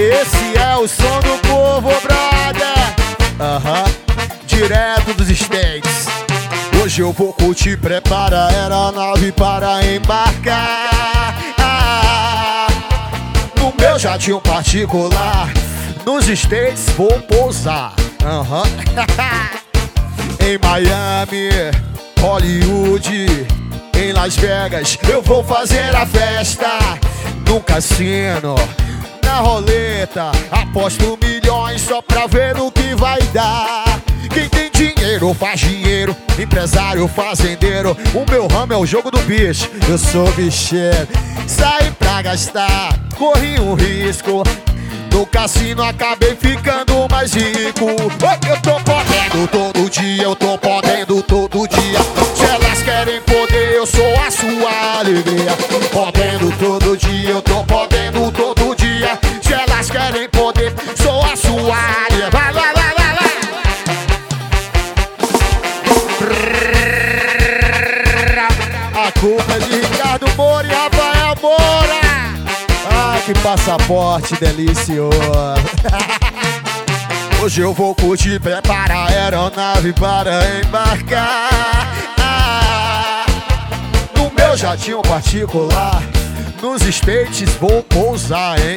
Esse é o som do povo, brother. Direto dos States. Hoje eu vou curtir, prepara a aeronave para embarcar. No meu jatinho particular, nos States vou pousar. Em Miami, Hollywood, em Las Vegas eu vou fazer a festa. No cassino, na roleta, aposto milhões só pra ver o que vai dar. Quem tem dinheiro faz dinheiro, empresário, fazendeiro. O meu ramo é o jogo do bicho, eu sou bicheiro. Saí pra gastar, corri um risco. No cassino acabei ficando mais rico. Eu tô podendo todo dia, eu tô podendo todo dia. Se elas querem poder, eu sou a sua alegria. Podendo todo dia, eu tô podendo todo dia. Se elas querem poder, sou a sua alegria. Vai, vai, vai, vai, vai. A culpa é de Ricardo Moura e Rafael Moura. Ai, que passaporte delicioso. Hoje eu vou curtir, prepara a aeronave para embarcar. No meu jatinho particular, nos States vou pousar, hein?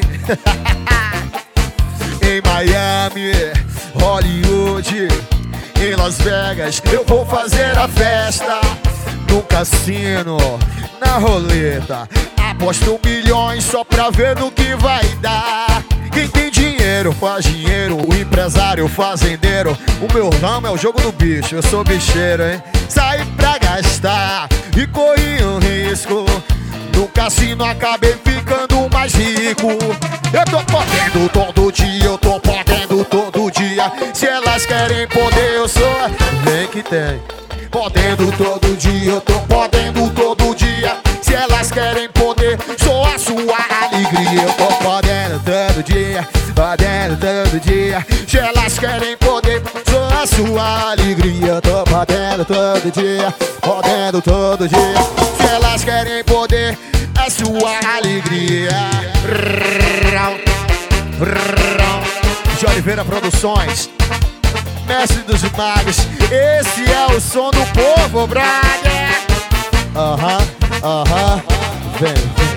Em Miami, Hollywood, em Las Vegas eu vou fazer a festa. No cassino, na roleta, aposto milhões só pra ver no que vai dar. Quem tem dinheiro faz dinheiro, o empresário, o fazendeiro. O meu ramo é o jogo do bicho, eu sou bicheiro, hein? Saí pra gastar e corri um risco. No cassino acabei ficando mais rico. Eu tô podendo todo dia, eu tô podendo todo dia. Se elas querem poder, eu sou. Vem que tem. Podendo todo dia, eu tô podendo todo dia. Se elas querem poder, sou a sua alegria. Eu tô podendo todo dia, podendo todo dia. Se elas querem poder, sou a sua alegria. Eu tô podendo todo dia, podendo todo dia. Se elas querem poder, a sua alegria. De Oliveira Produções, mestre dos magos. Esse é o som do povo, brother. Vem, vem.